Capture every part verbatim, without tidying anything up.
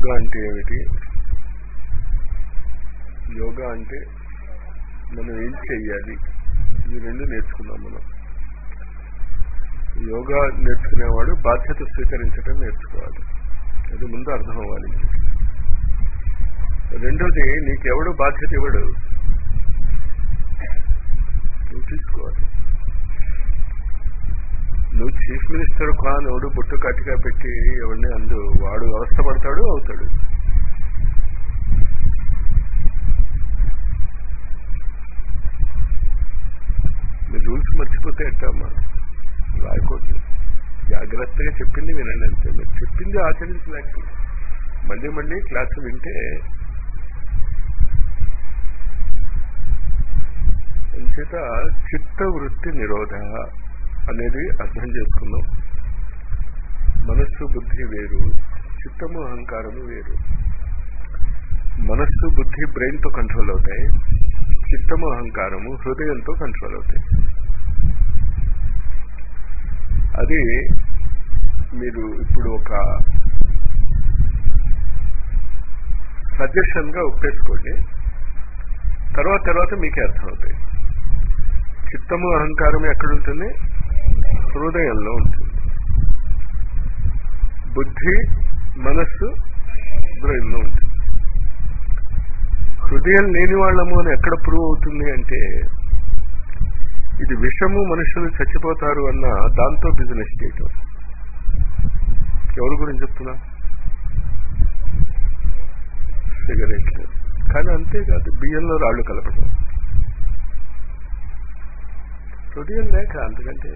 యోగా అంటే ఏమిటి, యోగా అంటే మనం ఏం చెయ్యాలి, ఇవి రెండు నేర్చుకున్నాం మనం. యోగా నేర్చుకునేవాడు బాధ్యత స్వీకరించడం నేర్చుకోవాలి, అది ముందు అర్థం అవ్వాలి. రెండోది, నీకెవడు బాధ్యత ఇవ్వడు, నువ్వు తీసుకోవాలి. నువ్వు చీఫ్ మినిస్టర్ కాన్ ఎవడు బొట్టు కట్టిగా పెట్టి ఎవరిని అందు వాడు అవస్థ పడతాడు అవుతాడు. మీరు రూల్స్ మర్చిపోతే ఎట్టమ్మా, రాయకూడదు. జాగ్రత్తగా చెప్పింది వినండి అంతే. మీరు చెప్పింది ఆచరించలేక మళ్ళీ మళ్ళీ క్లాసు వింటే అంచేత చిత్తవృత్తి నిరోధ అనేది అర్థం చేసుకున్నాం. మనస్సు బుద్ధి వేరు, చిత్తము అహంకారము వేరు. మనస్సు బుద్ధి బ్రెయిన్తో కంట్రోల్ అవుతాయి, చిత్తము అహంకారము హృదయంతో కంట్రోల్ అవుతాయి. అది మీరు ఇప్పుడు ఒక సజెషన్గా ఒప్పేసుకోండి, తర్వాత తర్వాత మీకే అర్థమవుతాయి. చిత్తము అహంకారం ఎక్కడుంటుంది? హృదయంలో ఉంటుంది. బుద్ధి మనస్సు బ్రెయిన్లో ఉంటుంది. హృదయం లేని వాళ్ళము అని ఎక్కడ ప్రూవ్ అవుతుంది అంటే, ఇది విషము మనుషులు చచ్చిపోతారు అన్న దాంతో బిజినెస్ చేయటం. ఎవరి గురించి చెప్తున్నా? సిగరెట్. కానీ అంతేకాదు, బియ్యంలో రాళ్ళు కలపడం. హృదయం లేక అంతకంటే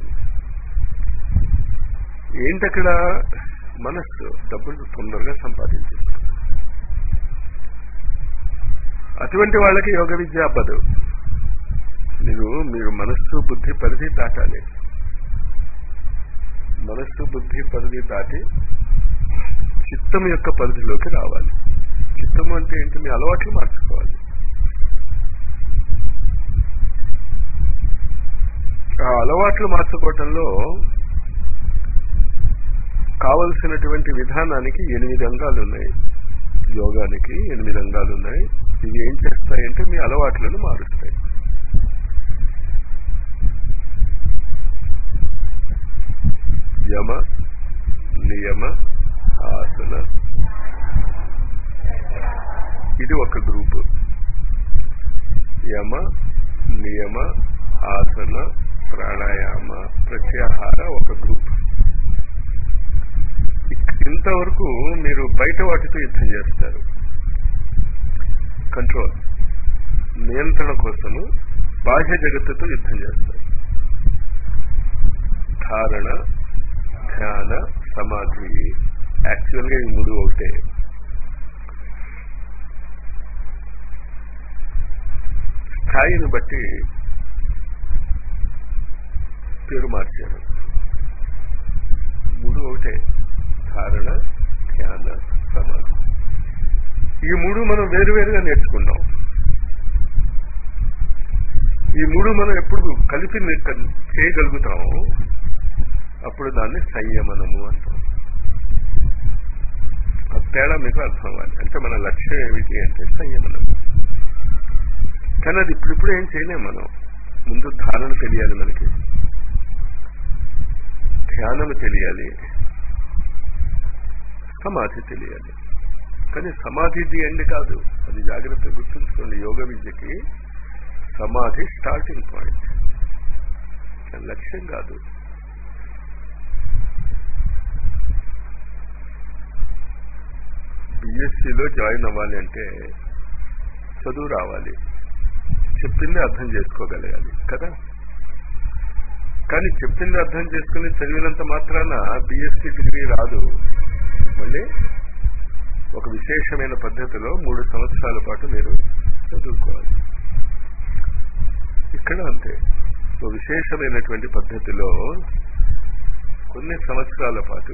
ఏంటక్కడ? మనస్సు డబ్బులు తొందరగా సంపాదించేస్తుంది. అటువంటి వాళ్ళకి యోగ విద్య అబ్బదు. మీరు మీరు మనస్సు బుద్ధి పరిధి దాటాలి. మనస్సు బుద్ధి పరిధి దాటి చిత్తం యొక్క పరిధిలోకి రావాలి. చిత్తము అంటే ఏంటి? మీ అలవాట్లు మార్చుకోవాలి. ఆ అలవాట్లు మార్చుకోవటంలో కావలసినటువంటి విధానానికి ఎనిమిది అంగాలు ఉన్నాయి. యోగానికి ఎనిమిది అంగాలు ఉన్నాయి. ఇవి ఏం చేస్తాయంటే మీ అలవాట్లను మారుస్తాయి. యమ నియమ ఆసన, ఇది ఒక గ్రూపు. యమ నియమ ఆసన ప్రాణాయామ ప్రత్యాహార ఒక గ్రూప్. ఇంతవరకు మీరు బయట వాటితో యుద్ధం చేస్తారు. కంట్రోల్ నియంత్రణ కోసము బాహ్య జగత్తుతో యుద్ధం చేస్తారు. ధారణ ధ్యాన సమాధి యాక్చువల్గా ఈ మూడు ఒకటే. స్థాయిని బట్టి పేరు మార్చారు. మూడు ఒకటే, ధారణ ధ్యాన సమాధి. ఈ మూడు మనం వేరువేరుగా నేర్చుకున్నాం. ఈ మూడు మనం ఎప్పుడు కలిపి చేయగలుగుతాము, అప్పుడు దాన్ని సంయమనము అంటాం. ఆ తేడా మీకు అర్థం అవ్వాలి. అంటే మన లక్ష్యం ఏమిటి అంటే సంయమనం. కానీ అది ఇప్పుడిప్పుడు ఏం చేయలేము మనం. ముందు ధారణ తెలియాలి, మనకి ధ్యానము తెలియాలి, సమాధి తెలియాలి. కానీ సమాధి ది ఎండ్ కాదు, అది జాగ్రత్తగా గుర్తుంచుకోండి. యోగ విద్యకి సమాధి స్టార్టింగ్ పాయింట్, లక్ష్యం కాదు. బిఎస్సిలో జాయిన్ అవ్వాలి అంటే చదువు రావాలి, చెప్పింది అర్థం చేసుకోగలగాలి కదా. కానీ చెప్పింది అర్థం చేసుకుని చదివినంత మాత్రాన బిఎస్సి డిగ్రీ రాదు. మళ్ళీ ఒక విశేషమైన పద్ధతిలో మూడు సంవత్సరాల పాటు మీరు చదువుకోవాలి. ఇక్కడ అంతే, ఒక విశేషమైనటువంటి పద్ధతిలో కొన్ని సంవత్సరాల పాటు.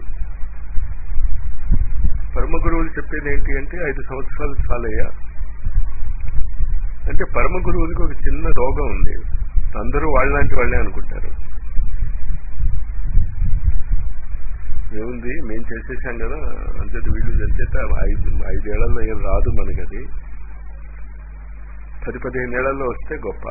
పరమ గురువులు చెప్పేది ఏంటి అంటే ఐదు సంవత్సరాలు చాలయ్యా అంటే. పరమ గురువులకి ఒక చిన్న రోగం ఉంది, అందరూ వాళ్ళలాంటి వాళ్ళే అనుకుంటారు. ఏముంది మేము చేసేసాం కదా అంచేత వీళ్ళు అంచేత ఐదు ఐదేళ్లలో ఏం రాదు మనకి. అది పది పదిహేను ఏళ్లలో వస్తే గొప్ప,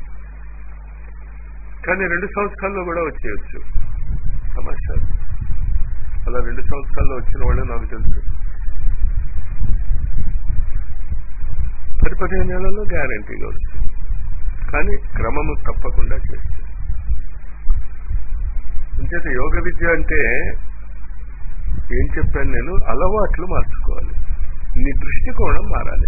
కానీ రెండు సంవత్సరాల్లో కూడా వచ్చేయచ్చు సమస్య. అలా రెండు సంవత్సరాల్లో వచ్చిన వాళ్ళు నాకు తెలుసు. పది పదిహేను ఏళ్లలో గ్యారంటీగా వస్తుంది, కానీ క్రమము తప్పకుండా చేస్తుంది. అంచేత యోగ విద్య అంటే ఏం చెప్పాను నేను, అలవాట్లు మార్చుకోవాలి, నీ దృష్టికోణం మారాలి.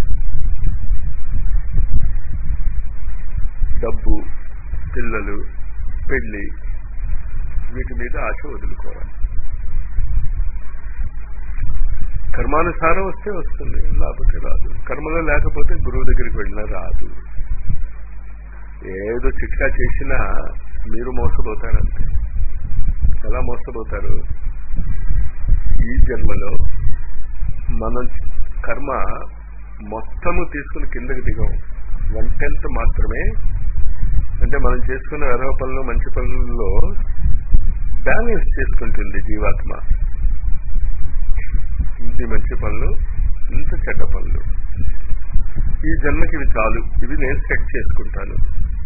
డబ్బు, పిల్లలు, పెళ్లి, వీటి మీద ఆశ వదులుకోవాలి. కర్మానుసారం వస్తే వస్తుంది, లేకపోతే రాదు. కర్మలో లేకపోతే గురువు దగ్గరికి వెళ్ళినా రాదు. ఏదో చిట్కా చేసినా మీరు మోసపోతారంతే. ఎలా మోసపోతారు? ఈ జన్మలో మనం కర్మ మొత్తము తీసుకుని కిందకి దిగం, వన్ టెన్త్ మాత్రమే. అంటే మనం చేసుకున్న అర్హ పనులు మంచి పనుల్లో బ్యాలెన్స్ చేసుకుంటుంది జీవాత్మ. ఇది మంచి పనులు, ఇంత చెడ్డ పనులు, ఈ జన్మకి ఇవి చాలు, ఇవి నేను సెట్ చేసుకుంటాను.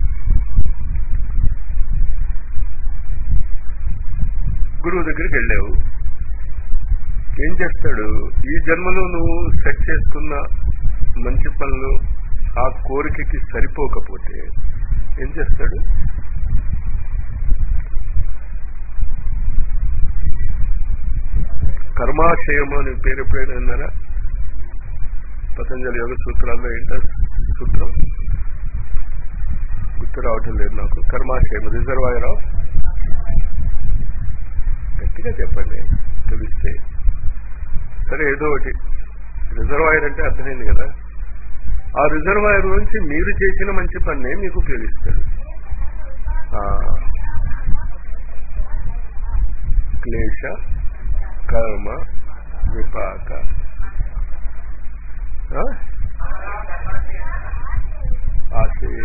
గురువు దగ్గరికి వెళ్ళావు, ఏం చేస్తాడు? ఈ జన్మలో నువ్వు సెట్ చేసుకున్న మంచి పనులు ఆ కోరికకి సరిపోకపోతే ఏం చేస్తాడు? కర్మాశయము అని పేరు ఎప్పుడైనా అన్నారా? పతంజలి యోగ సూత్రాల్లో ఏంటో సూత్రం గుర్తు రావటం లేదు నాకు. కర్మాశయం, రిజర్వాయర్ ఆఫ్, గట్టిగా చెప్పండి తెలిస్తే. సరే, ఏదో ఒకటి రిజర్వాయర్ అంటే అర్థమైంది కదా. ఆ రిజర్వాయర్ నుంచి మీరు చేసిన మంచి పన్నే మీకు ఉపయోగిస్తాడు. క్లేశ కర్మ విపాక ఆశయ.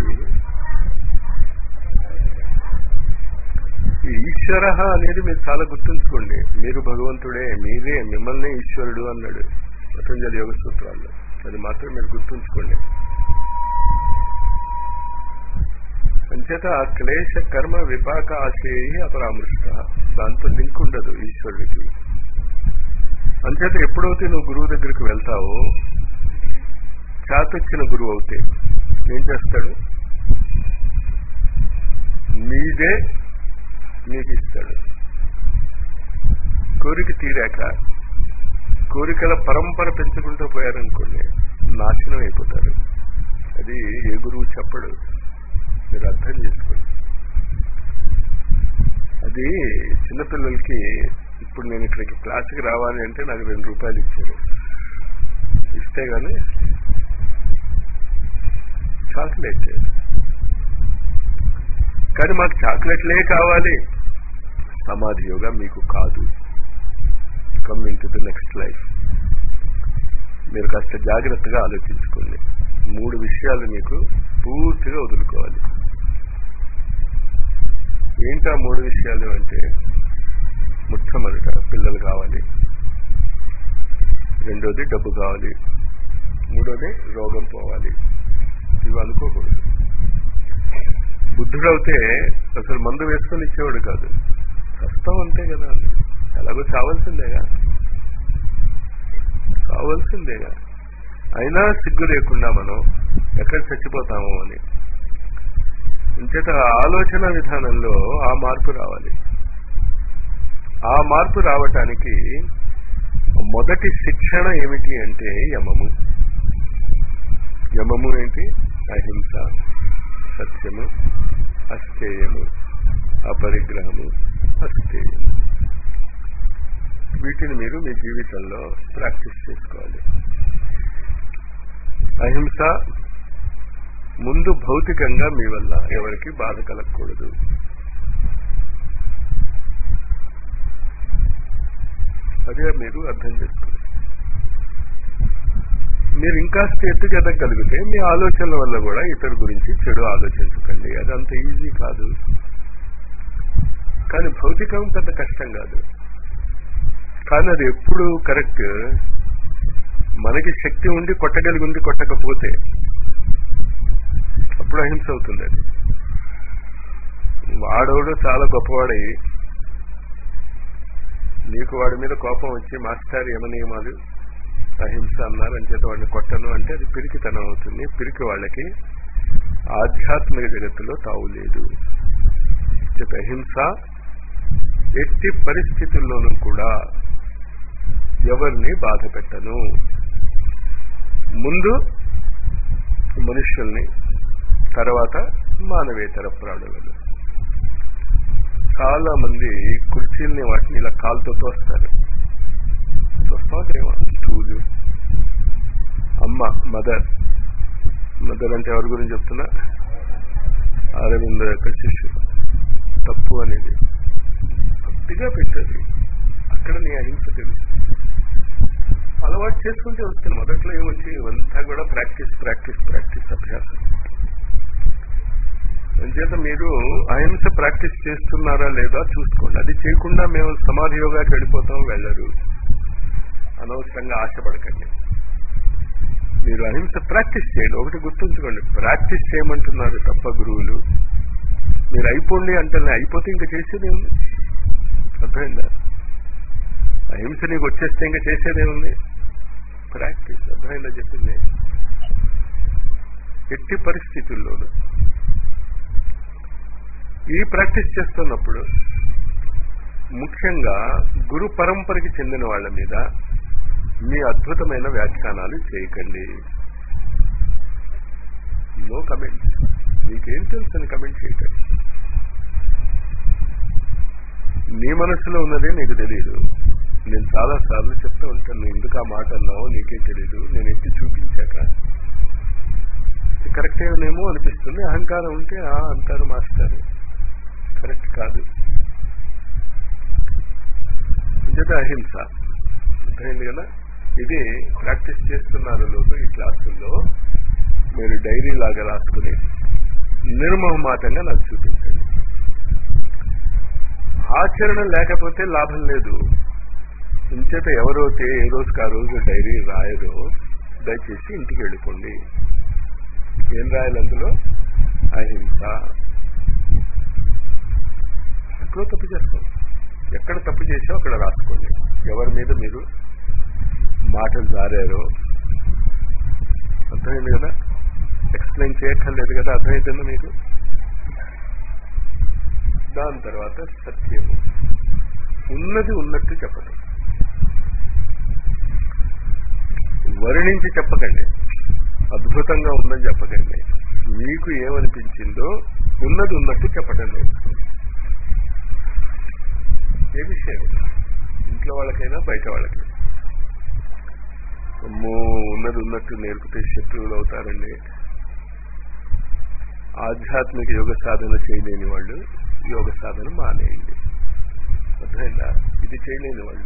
ఈ ఈశ్వర అనేది మీరు చాలా గుర్తుంచుకోండి. మీరు భగవంతుడే, మీరే, మిమ్మల్ని ఈశ్వరుడు అన్నాడు పతంజలి యోగ సూత్రాల్లో. అది మాత్రం మీరు గుర్తుంచుకోండి. అంచేత ఆ క్లేశ కర్మ విపాక ఆశయ అపరామృష్ట, దాంతో లింక్ ఉండదు ఈశ్వరుడికి. అంచేత ఎప్పుడైతే నువ్వు గురువు దగ్గరికి వెళ్తావో, చాతొచ్చిన గురువు అవుతే ఏం చేస్తాడు? నీదే నీకు ఇస్తాడు. కోరిక తీరాక కోరికల పరంపర పెంచుకుంటూ పోయారనుకోండి, నాశనం అయిపోతారు. అది ఏ గురువు చెప్పడు, మీరు అర్థం చేసుకోండి. అది చిన్నపిల్లలకి, ఇప్పుడు నేను ఇక్కడికి క్లాసుకి రావాలి అంటే నాకు రెండు రూపాయలు ఇచ్చారు, ఇస్తే గానీ చాక్లెట్. కానీ మాకు చాక్లెట్లే కావాలి. సమాధి యోగా మీకు కాదు. Come in to the next life. మీరు కాస్త జాగ్రత్తగా ఆలోచించుకోండి. మూడు విషయాలు మీకు పూర్తిగా వదులుకోవాలి. ఏంటా మూడు విషయాలు అంటే, మొట్టమొదట పిల్లలు కావాలి, రెండోది డబ్బు కావాలి, మూడోది రోగం పోవాలి. ఇవి అనుకోకూడదు. బుద్ధుడవుతే అసలు మందు వేసుకొని ఇచ్చేవాడు కాదు, చస్తాం అంతే కదా, ఎలాగో చావాల్సిందేగా చావాల్సిందేగా అయినా సిగ్గు లేకుండా మనం ఎక్కడ చచ్చిపోతామో అని. ఇంచేత ఆలోచన విధానంలో ఆ మార్పు రావాలి. ఆ మార్పు రావటానికి మొదటి శిక్షణ ఏమిటి అంటే యమము. యమము ఏంటి? అహింస, సత్యము, అస్థేయము, అపరిగ్రహము, అస్థేయము. వీటిని మీరు మీ జీవితంలో ప్రాక్టీస్ చేసుకోవాలి. అహింస, ముందు భౌతికంగా మీ వల్ల ఎవరికి బాధ కలగకూడదు. అదే మీరు అర్థం చేసుకోండి. మీరు ఇంకాస్త ఎత్తుకు ఎదగలిగితే మీ ఆలోచనల వల్ల కూడా ఇతరు గురించి చెడు ఆలోచించకండి. అదంత ఈజీ కాదు, కానీ భౌతికం పెద్ద కష్టం కాదు. కానీ అది ఎప్పుడు కరెక్ట్? మనకి శక్తి ఉండి కొట్టగలిగి ఉండి కొట్టకపోతే అప్పుడు అహింస అవుతుంది. అది వాడోడు చాలా గొప్పవాడై నీకు వాడి మీద కోపం వచ్చి మాస్టర్ యమనియమాలు అహింస అన్నారు అని చేత వాడిని కొట్టను అంటే అది పిరికితనం అవుతుంది. పిరికి వాళ్ళకి ఆధ్యాత్మిక జగత్తులో తావు లేదు. చేత అహింస ఎట్టి పరిస్థితుల్లోనూ కూడా ఎవరిని బాధ పెట్టను. ముందు మనుష్యుల్ని, తర్వాత మానవేతర ప్రాణులను. చాలా మంది కుర్చీల్ని వాటిని ఇలా కాలుతో తోస్తారు. తోస్తామేమో స్టూలు. అమ్మ మదర్ మదర్ అంటే ఎవరి గురించి చెప్తున్నా? అరవింద యొక్క శిష్యులు. తప్పు అనేది భక్తిగా పెట్టారు. అక్కడ నీ అహింస తెలుసు. అలవాటు చేసుకుంటే వస్తుంది. మొదట్లో ఏమొచ్చి ఇవంతా కూడా ప్రాక్టీస్ ప్రాక్టీస్ ప్రాక్టీస్ అభ్యాసం. అంచేత మీరు అహింస ప్రాక్టీస్ చేస్తున్నారా లేదా చూసుకోండి. అది చేయకుండా మేము సమాధి యోగాకి వెళ్ళిపోతాం వెళ్ళరు. అనవసరంగా ఆశపడకండి. మీరు అహింస ప్రాక్టీస్ చేయండి. ఒకటి గుర్తుంచుకోండి, ప్రాక్టీస్ చేయమంటున్నారు తప్ప గురువులు. మీరు అయిపోండి అంటే అయిపోతే ఇంకా చేసేదేముంది? అర్థమైందా? అహింస నీకు వచ్చేస్తే ఇంకా చేసేదేముంది? ప్రాక్టీస్. అర్థమైందా చెప్పింది? ఎట్టి పరిస్థితుల్లోనూ ఈ ప్రాక్టీస్ చేస్తున్నప్పుడు ముఖ్యంగా గురు పరంపరకి చెందిన వాళ్ళ మీద మీ అద్భుతమైన వ్యాఖ్యానాలు చేయకండి. No comments. మీకేం తెలుసు అని కమెంట్ చేయకండి. నీ మనసులో ఉన్నదే నీకు తెలియదు. నేను చాలా సార్లు చెప్తూ ఉంటాను, ఎందుకు ఆ మాట అన్నావో నీకే తెలీదు. నేను ఎత్తి చూపించాక కరెక్టేనేమో అనిపిస్తుంది. అహంకారం ఉంటే ఆ అంటారు మాస్టర్, కరెక్ట్ కాదు. నిజంగా అహింస అర్థమైంది కదా? ఇది ప్రాక్టీస్ చేస్తున్నారు లోపు. ఈ క్లాసుల్లో మీరు డైరీ లాగా రాసుకుని నిర్మోహమాటంగా నాకు చూపించండి. ఆచరణ లేకపోతే లాభం లేదు. ఇంచేత ఎవరైతే ఏ రోజుకి ఆ రోజు డైరీ రాయరో దయచేసి ఇంటికి వెళ్ళిపోండి. ఏం రాయాలి అందులో? అహింస. ఎక్కడో తప్పు చేస్తాం. ఎక్కడ తప్పు చేసావు అక్కడ రాసుకోండి. ఎవరి మీద మీరు మాటలు జారారో. అర్థమైంది కదా? ఎక్స్ప్లెయిన్ చేయక్కర్లేదు కదా? అర్థమైందా మీకు? దాని తర్వాత సత్యము. ఉన్నది ఉన్నట్టు చెప్పడం. వర్ణించి చెప్పకండి. అద్భుతంగా ఉందని చెప్పకండి. మీకు ఏమనిపించిందో ఉన్నది ఉన్నట్టు చెప్పటం లేదు. ఏ విషయం? ఇంట్లో వాళ్ళకైనా బయట వాళ్ళకైనా. అమ్మో ఉన్నది ఉన్నట్టు నేర్పితే శత్రువులు అవుతారండి. ఆధ్యాత్మిక యోగ సాధన చేయలేని వాళ్ళు యోగ సాధన మానేయండి. అర్థమైందా? ఇది చేయలేని వాళ్ళు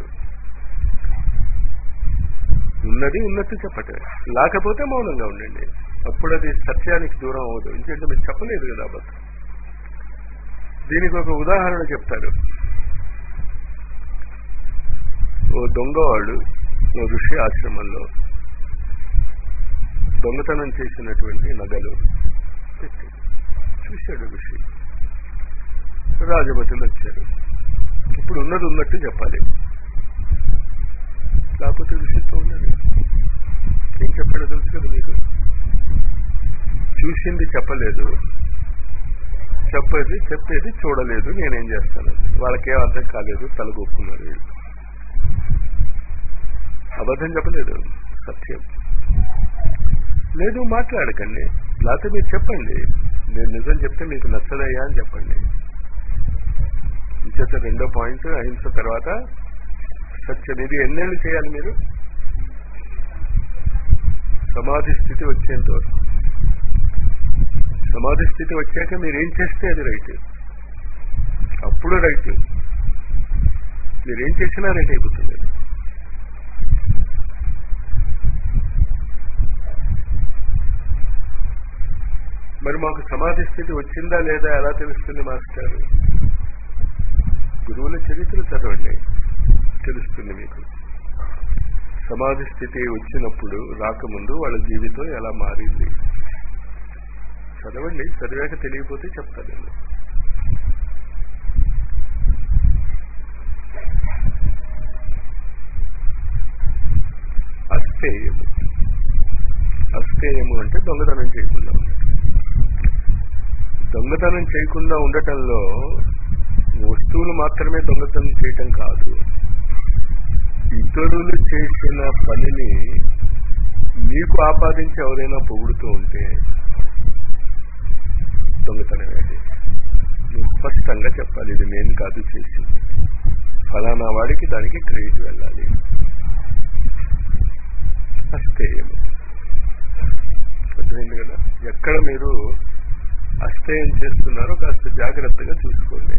ఉన్నది ఉన్నట్టు చెప్పటం. లేకపోతే మౌనంగా ఉండండి. అప్పుడు అది సత్యానికి దూరం అవ్వదు. ఎందుకంటే మీరు చెప్పలేదు కదా అబద్ధం. దీనికి ఒక ఉదాహరణ చెప్తారు. ఓ దొంగవాడు ఓ ఋషి ఆశ్రమంలో దొంగతనం చేసినటువంటి నగలు పెట్టి చూశాడు ఋషి. రాజభటులు వచ్చారు. ఇప్పుడు ఉన్నది ఉన్నట్టు చెప్పాలి, లేకపోతే ఋషితో ఉన్నది ఏం చెప్పాడో తెలుసు కదా మీకు. చూసింది చెప్పలేదు, చెప్పేది చెప్పేది చూడలేదు, నేనేం చేస్తాను. వాళ్ళకేం అర్థం కాలేదు, తలగొక్కున్నారు వీళ్ళు. అబద్ధం చెప్పలేదు, సత్యం. లేదు మాట్లాడకండి, లేకపోతే మీరు చెప్పండి, నేను నిజం చెప్తే మీకు నచ్చదయ్యా అని చెప్పండి. ఇంచేత రెండో పాయింట్ అహింస తర్వాత సత్యం. ఇది ఎన్నేళ్ళు చేయాలి మీరు? సమాధి స్థితి వచ్చేంత వరకు. సమాధి స్థితి వచ్చాక మీరు ఏం చేస్తే అది రైట్, అప్పుడు రైట్. మీరేం చేసినా రైట్ అయిపోతుంది. మరి మాకు సమాధి స్థితి వచ్చిందా లేదా ఎలా తెలుస్తుంది మాస్టర్? గురువుల చరిత్ర చదవండి. తెలుస్తుంది మీకు. సమాధి స్థితి వచ్చినప్పుడు రాకముందు వాళ్ళ జీవితం ఎలా మారింది చదవండి. చదివాక తెలియకపోతే చెప్తాను నేను. అస్థేయము. అస్థేయము అంటే దొంగతనం చేయకుండా ఉండటం. దొంగతనం చేయకుండా ఉండటంలో వస్తువులు మాత్రమే దొంగతనం చేయటం కాదు, ఇతరులు చేసిన పనిని మీకు ఆపాదించి ఎవరైనా పొగుడుతూ ఉంటే దొంగతనమే. అది నువ్వు స్పష్టంగా చెప్పాలి, ఇది నేను కాదు చేసింది, ఫలానా వాడికి దానికి క్రెడిట్ వెళ్ళాలి. అస్థేయం అర్థమైంది కదా. ఎక్కడ మీరు అస్థేయం చేస్తున్నారో కాస్త జాగ్రత్తగా చూసుకోండి.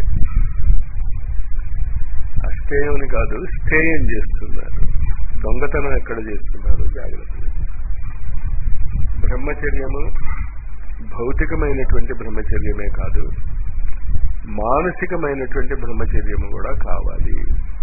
అస్థేయం కాదు, స్థేయం చేస్తున్నారు. దొంగతనం ఎక్కడ చేస్తున్నారు జాగ్రత్తగా. బ్రహ్మచర్యము భౌతికమైనటువంటి బ్రహ్మచర్యమే కాదు, మానసికమైనటువంటి బ్రహ్మచర్యము కూడా కావాలి.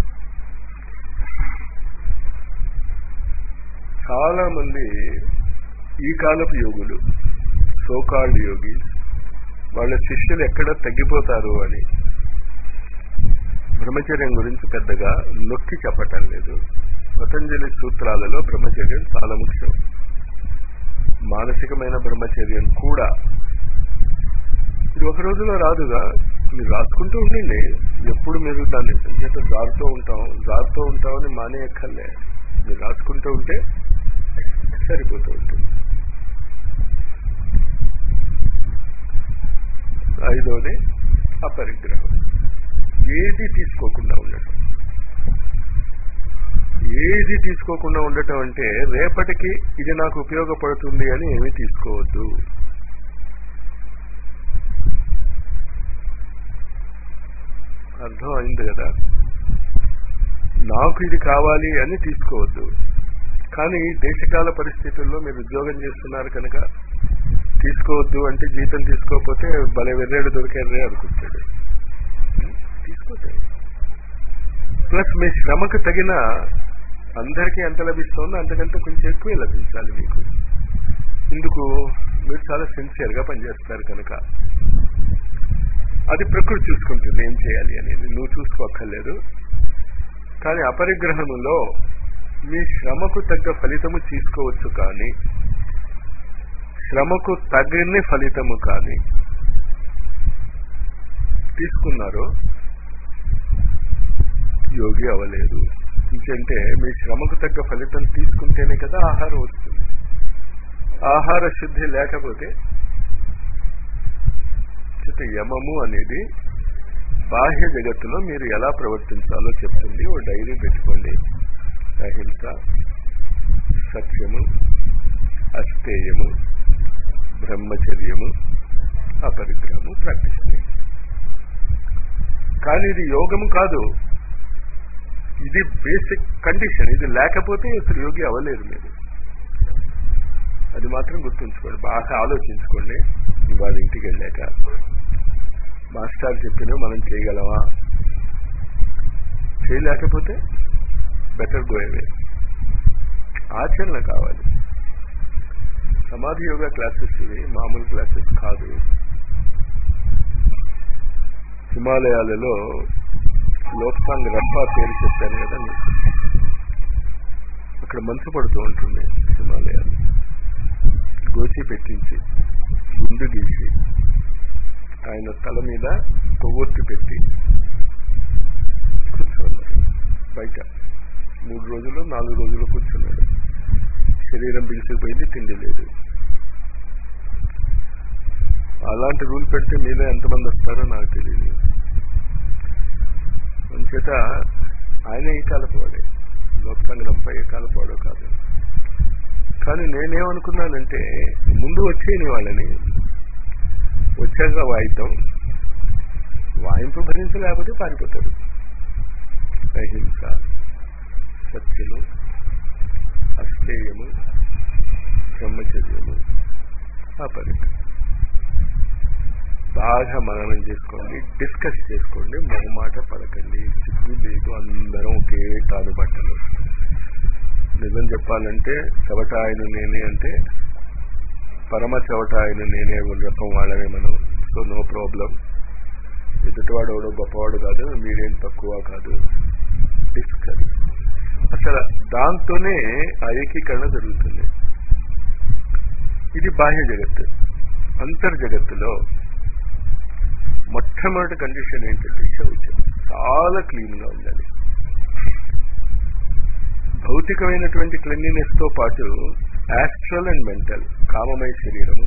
చాలా మంది ఈ కాలపు యోగులు, సోకాల్డ్ యోగి, వాళ్ళ శిష్యులు ఎక్కడ తగ్గిపోతారు అని బ్రహ్మచర్యం గురించి పెద్దగా నొక్కి చెప్పటం లేదు. పతంజలి సూత్రాలలో బ్రహ్మచర్యం చాలా ముఖ్యం. మానసికమైన బ్రహ్మచర్యం కూడా ఇది ఒక రోజులో రాదుగా, మీరు రాసుకుంటూ ఉండండి. ఎప్పుడు మీరు దాన్ని చేత జారుతూ ఉంటాం జారుతూ ఉంటామని మానేయక్కర్లే, మీరు రాసుకుంటూ ఉంటే సరిపోతూ ఉంటుంది. ఐదవది అపరిగ్రహం. ఏది తీసుకోకుండా ఉండటం. ఏది తీసుకోకుండా ఉండటం అంటే రేపటికి ఇది నాకు ఉపయోగపడుతుంది అని ఏమీ తీసుకోవద్దు. అర్థం అయింది కదా. నాకు ఇది కావాలి అని తీసుకోవద్దు. కానీ దేశకాల పరిస్థితుల్లో మీరు ఉద్యోగం చేస్తున్నారు కనుక తీసుకోవద్దు అంటే జీతం తీసుకోకపోతే భలే వెర్రేడు దొరికేర్రే అనుకుంటాడు. తీసుకోతాడు. ప్లస్ మీ శ్రమకు తగిన అందరికీ ఎంత లభిస్తుందో అంతకంటే కొంచెం ఎక్కువే లభించాలి మీకు. ఇందుకు మీరు చాలా సిన్సియర్గా పనిచేస్తారు కనుక అది ప్రకృతి చూసుకుంటుంది ఏం చేయాలి అనేది, నువ్వు చూసుకోక్కర్లేదు. కానీ అపరిగ్రహములో మీ శ్రమకు తగ్గ ఫలితము తీసుకోవచ్చు, కానీ శ్రమకు తగిన ఫలితము కానీ తీసుకున్నారో యోగి అవ్వలేదు. ఎందుకంటే మీ శ్రమకు తగ్గ ఫలితం తీసుకుంటేనే కదా ఆహారం వస్తుంది. ఆహార శుద్ధి లేకపోతే యమము అనేది బాహ్య జగత్తులో మీరు ఎలా ప్రవర్తించాలో చెప్తుంది. ఓ డైరీ పెట్టుకోండి. అహింస, సత్యము, అస్థేయము, బ్రహ్మచర్యము, అపరిగ్రహము ప్రాక్టీస్ చేయండి. కానీ ఇది యోగము కాదు, ఇది బేసిక్ కండిషన్. ఇది లేకపోతే అసలు యోగి అవ్వలేరు మీరు. అది మాత్రం గుర్తుంచుకోండి, బాగా ఆలోచించుకోండి. ఇవాళ ఇంటికి వెళ్ళాక మాస్టర్ చెప్పిన మనం చేయగలమా, చేయలేకపోతే బెటర్ గో అవే. ఆచరణ కావాలి. సమాధి యోగా క్లాసెస్ ఇవి మామూలు క్లాసెస్ కాదు. హిమాలయాలలో లోక్సాంగ్ రప్ప పేరు చెప్పాను కదా మీకు. అక్కడ మంచు పడుతూ ఉంటుంది. హిమాలయాలు గోచి పెట్టించి గుండు గీసి ఆయన తల మీద కొవ్వొత్తి పెట్టి కూర్చున్నారు బయట. మూడు రోజులు నాలుగు రోజులు కూర్చున్నాడు. శరీరం బిగిసిపోయింది, తిండి లేదు. అలాంటి రూల్ పెడితే మీలో ఎంతమంది వస్తారో నాకు తెలియదు. అంచేత ఆయన ఈ కాలపు వాడే, లోక్సాంగ్ రంప ఏ కాలపు వాడో కాదు. కానీ నేనేమనుకున్నానంటే ముందు వచ్చేయని వాళ్ళని, వచ్చాక వాయిద్దాం, వాయింపు భరించలేకపోతే పారిపోతారు. అహింస, సత్యము, అస్థేయము, బ్రహ్మచర్యము, అపరిగ్రహం. బాగా మననం చేసుకోండి, డిస్కస్ చేసుకోండి, మొహమాట పడకండి, సిగ్గు లేదు, అందరం ఒకే తాను బట్టలు. నిజం చెప్పాలంటే చెవట ఆయన నేనే అంటే పరమ చెవట ఆయన నేనే రకం వాళ్ళమే మనం. So no problem. ఎదుటివాడు ఎవడో గొప్పవాడు కాదు, మీరేం తక్కువ కాదు. డిస్కస్. అసలు దాంతోనే ఆ ఏకీకరణ జరుగుతుంది. ఇది బాహ్య జగత్తు. అంతర్జగత్తులో మొట్టమొదటి కండిషన్ ఏంటంటే శౌచం. చాలా క్లీన్ గా ఉండాలి. భౌతికమైనటువంటి క్లీన్లీనెస్ తో పాటు యాస్ట్రల్ అండ్ మెంటల్, కామమయ శరీరము,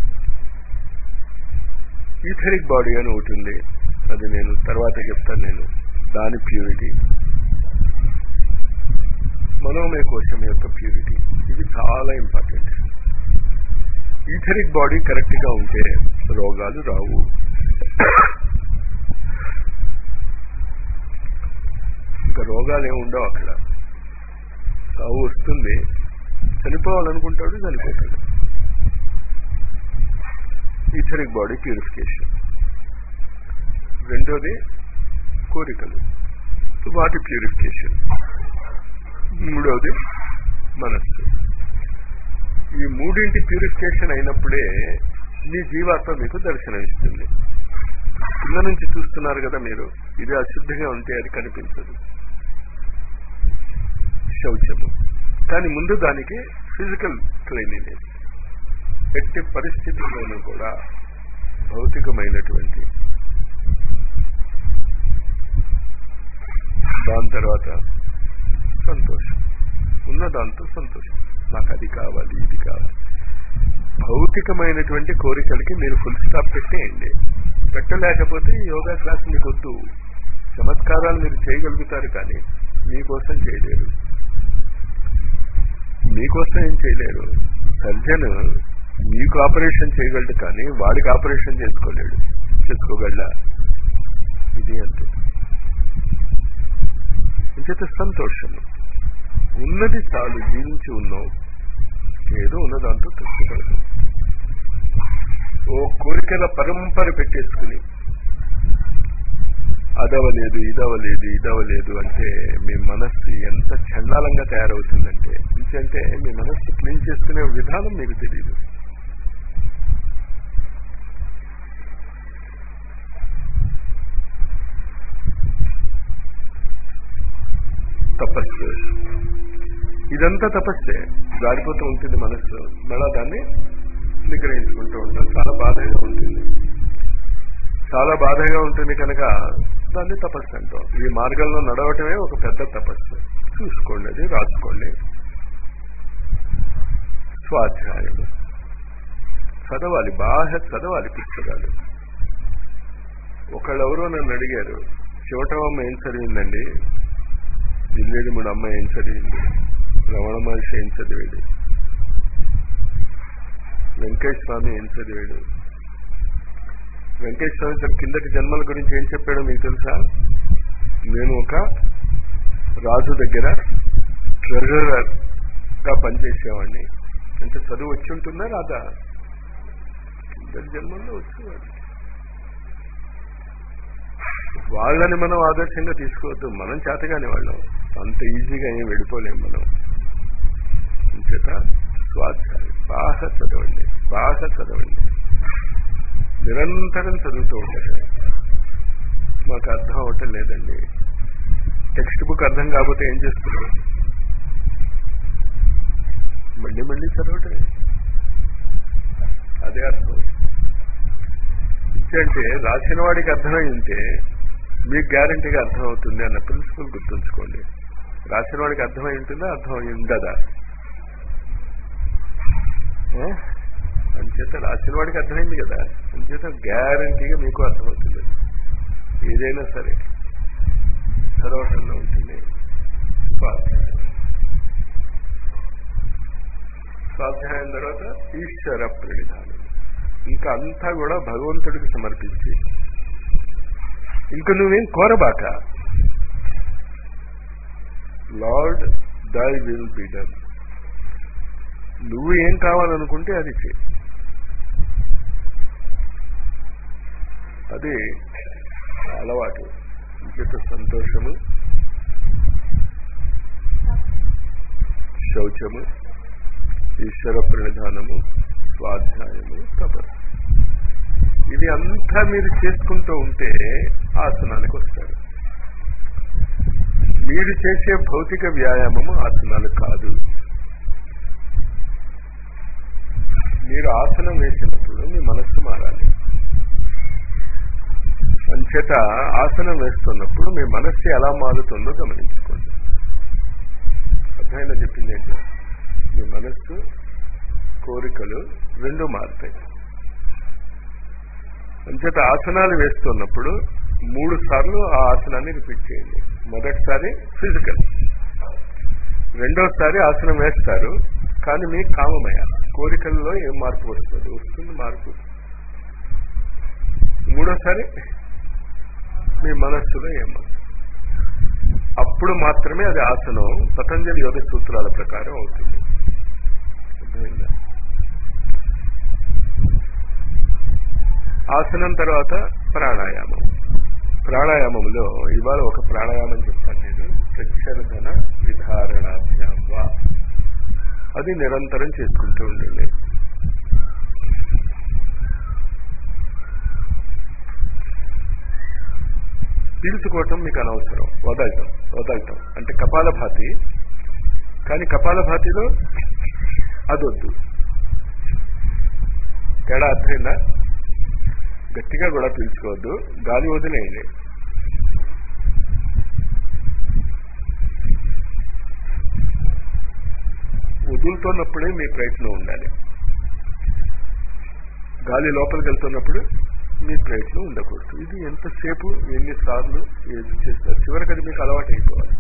ఈథరిక్ బాడీ అని ఒకటి ఉంది, అది నేను తర్వాత చెప్తాను. నేను దాని ప్యూరిటీ, మనోమయ కోశం యొక్క ప్యూరిటీ, ఇది చాలా ఇంపార్టెంట్. ఈథరిక్ బాడీ కరెక్ట్ గా ఉంటే రోగాలు రావు. ఇంకా రోగాలు ఏమి ఉండవు అక్కడ. సావు వస్తుంది, చనిపోవాలనుకుంటాడు, చనిపోతాడు. Etheric body purification. రెండోది కోరికలు, వాటి ప్యూరిఫికేషన్. మూడవది మనస్సు. ఈ మూడింటి ప్యూరిఫికేషన్ అయినప్పుడే మీ జీవాత్మ మీకు దర్శనమిస్తుంది. కింద నుంచి చూస్తున్నారు కదా మీరు, ఇది అశుద్ధిగా ఉంటే అది కనిపించదు, శౌచము. కానీ ముందు దానికి ఫిజికల్ క్లీనినెస్. ఎట్టి పరిస్థితుల్లోనూ కూడా భౌతికమైనటువంటి, దాని తర్వాత సంతోషం, ఉన్న దాంతో సంతోషం. నాకు అది కావాలి, ఇది కావాలి. భౌతికమైనటువంటి కోరికలకి మీరు ఫుల్ స్టాప్ పెట్టేయండి. పెట్టలేకపోతే యోగా క్లాస్ మీకు వద్దు. చమత్కారాలు మీరు చేయగలుగుతారు కానీ మీకోసం చేయలేరు. మీకోసం ఏం చేయలేరు. సర్జన్ మీకు ఆపరేషన్ చేయగలడు కానీ వాడికి ఆపరేషన్ చేసుకోలేడు. చేసుకోగలడా? ఇది అంతే. ఇంచేత సంతోషం. ఉన్నది చాలు, జీవించి ఉన్నావు, ఏదో ఉన్న దాంతో తృప్తి పడతాం. ఓ కోరికల పరంపర పెట్టేసుకుని అదవలేదు, ఇదవలేదు, ఇదవలేదు అంటే మీ మనస్సు ఎంత చండాలంగా తయారవుతుందంటే, ఎందుకంటే మీ మనస్సు క్లీన్ చేసుకునే విధానం మీకు తెలియదు. తపస్సు, ఇదంతా తపస్సే. జారిపోతూ ఉంటుంది మనస్సు, మళ్ళా దాన్ని నిగ్రహించుకుంటూ ఉంటాం. చాలా బాధగా ఉంటుంది, చాలా బాధగా ఉంటుంది కనుక దాన్ని తపస్సు అంటాం. ఈ మార్గంలో నడవటమే ఒక పెద్ద తపస్సు. చూసుకోండి, అది రాసుకోండి. స్వాధ్యాయము చదవాలి, బాగా చదవాలి పుస్తకాలు. ఒకళ్ళెవరో నన్ను అడిగారు, శివటమ్మ ఏం చదివిందండి, జిల్లేడిముడు అమ్మ ఏం చదివింది, రమణ మహర్షి ఏం చదివాడు, వెంకటేశ్వర స్వామి ఏం చదివాడు. వెంకటేశ్వర స్వామి తన కిందటి జన్మల గురించి ఏం చెప్పాడో మీకు తెలుసా? నేను ఒక రాజు దగ్గర ట్రెజరర్ గా పనిచేసేవాడిని. అంటే చదువు వచ్చి ఉంటుందా రాదా? కిందటి జన్మల్లో వచ్చేవాడు. వాళ్ళని మనం ఆదర్శంగా తీసుకోవద్దు. మనం చేతగానే వాళ్ళం, అంత ఈజీగా ఏం వెళ్ళిపోలేం మనం. చేత స్వాధ్యాయం బాగా చదవండి, బాగా చదవండి, నిరంతరం చదువుతూ ఉండదు. మాకు అర్థం అవటం లేదండి. టెక్స్ట్ బుక్ అర్థం కాకపోతే ఏం చేస్తున్నారు? మళ్ళీ మళ్ళీ చదవటమే, అదే అర్థం. అంటే రాసిన వాడికి అర్థమై ఉంటే మీకు గ్యారంటీగా అర్థమవుతుంది అన్న ప్రిన్సిపల్ గుర్తుంచుకోండి. రాసిన వాడికి అర్థమై ఉంటుందా, అర్థమై ఉండదా? అంచేత రాసిన వాడికి అర్థమైంది కదా, అంచేత గ్యారంటీగా మీకు అర్థమవుతుంది. ఏదైనా సరే చదవటంలో ఉంటుంది. స్వాధ్యాయం, స్వాధ్యాయం తర్వాత ఈశ్వర ప్రణిధానం. ఇంకా అంతా కూడా భగవంతుడికి సమర్పించి, ఇంకా నువ్వేం కోరబాక. Lord thy will be done. నువ్వు ఏం కావాలనుకుంటే అది చేయి. అది అలవాటు. ఇంకేత సంతోషము, శౌచము, ఈశ్వర ప్రణిధానము, స్వాధ్యాయము, తపస్సు. ఇవి అంతా మీరు చేసుకుంటూ ఉంటే ఆసనానికి వస్తారు. మీరు చేసే భౌతిక వ్యాయామము ఆసనాలు కాదు. మీరు ఆసనం వేసినప్పుడు మీ మనస్సు మారాలి. అంచేత ఆసనం వేస్తున్నప్పుడు మీ మనస్సు ఎలా మారుతుందో గమనించుకోండి. అర్థమైనా చెప్పింది ఏంటో, మీ మనస్సు కోరికలు రెండు మారుతాయి. అంచేత ఆసనాలు వేస్తున్నప్పుడు మూడు సార్లు ఆ ఆసనాన్ని రిపీట్ చేయండి. మొదటిసారి ఫిజికల్, రెండోసారి ఆసనం వేస్తారు కానీ మీ కామమయ కోరికల్లో ఏం మార్పు వస్తుంది, వస్తుంది మార్పు. మూడోసారి మీ మనస్సులో ఏం మార్పు, అప్పుడు మాత్రమే అది ఆసనం పతంజలి యోగ సూత్రాల ప్రకారం అవుతుంది. అర్థమైందా? ఆసనం తర్వాత ప్రాణాయామం. ప్రాణాయామంలో ఇవాళ ఒక ప్రాణాయామం చెప్తాను నేను, ప్రత్యర్థన విధారణాభ్యాం వా. అది నిరంతరం చేసుకుంటూ ఉండండి. పీల్చుకోవటం మీకు అనవసరం, వదలటం. వదలటం అంటే కపాలభాతి, కానీ కపాలభాతిలో అదొద్దు. తేడా అర్థమైందా? గట్టిగా కూడా పీల్చుకోవద్దు, గాలి వదిలేయండి. వదులుతున్నప్పుడే మీ ప్రయత్నం ఉండాలి. గాలి లోపలికి వెళ్తున్నప్పుడు మీ ప్రయత్నం ఉండకూడదు. ఇది ఎంతసేపు ఎన్నిసార్లు ఏది చేస్తారు, చివరికి అది మీకు అలవాటు అయిపోవాలి.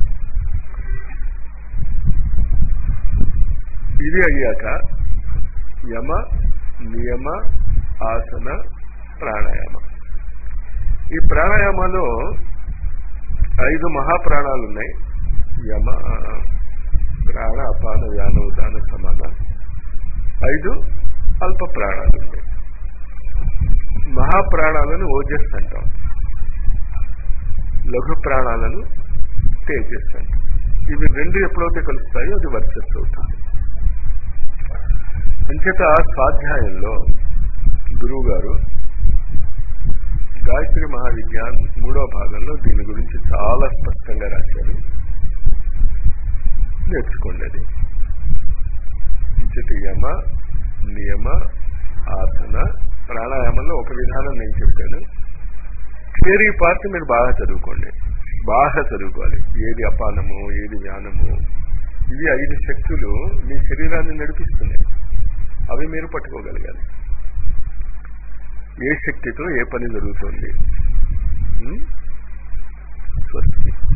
ఇది అయ్యాక యమ, నియమ, ఆసన, ప్రాణాయామ. ఈ ప్రాణాయామాలో ఐదు మహాప్రాణాలు ఉన్నాయి. యమ, ప్రాణ, అపాన, వ్యాన, ఉదాన, సమాన. ఐదు అల్ప ప్రాణాలు ఉన్నాయి. మహాప్రాణాలను ఓజస్ అంటాం, లఘు ప్రాణాలను తేజస్ అంటాం. ఇవి రెండు ఎప్పుడైతే కలుస్తాయో అది వర్చస్సు అవుతుంది. అంచేత స్వాధ్యాయంలో గురువు గారు గాయత్రి మహావిజ్ఞాన్ మూడో భాగంలో దీని గురించి చాలా స్పష్టంగా రాశారు. నేర్చుకోండి. అది అంచేత యమ, నియమ, ఆసన, ప్రాణాయామంలో ఒక విధానం నేను చెప్పాను. థియరీ పార్ట్ మీరు బాగా చదువుకోండి, బాగా చదువుకోవాలి. ఏది అపానము, ఏది వ్యానము, ఇవి ఐదు శక్తులు మీ శరీరాన్ని నడిపిస్తున్నాయి. అవి మీరు పట్టుకోగలగాలి. ఏ శక్తితో ఏ పని జరుగుతుంది. స్వస్తి.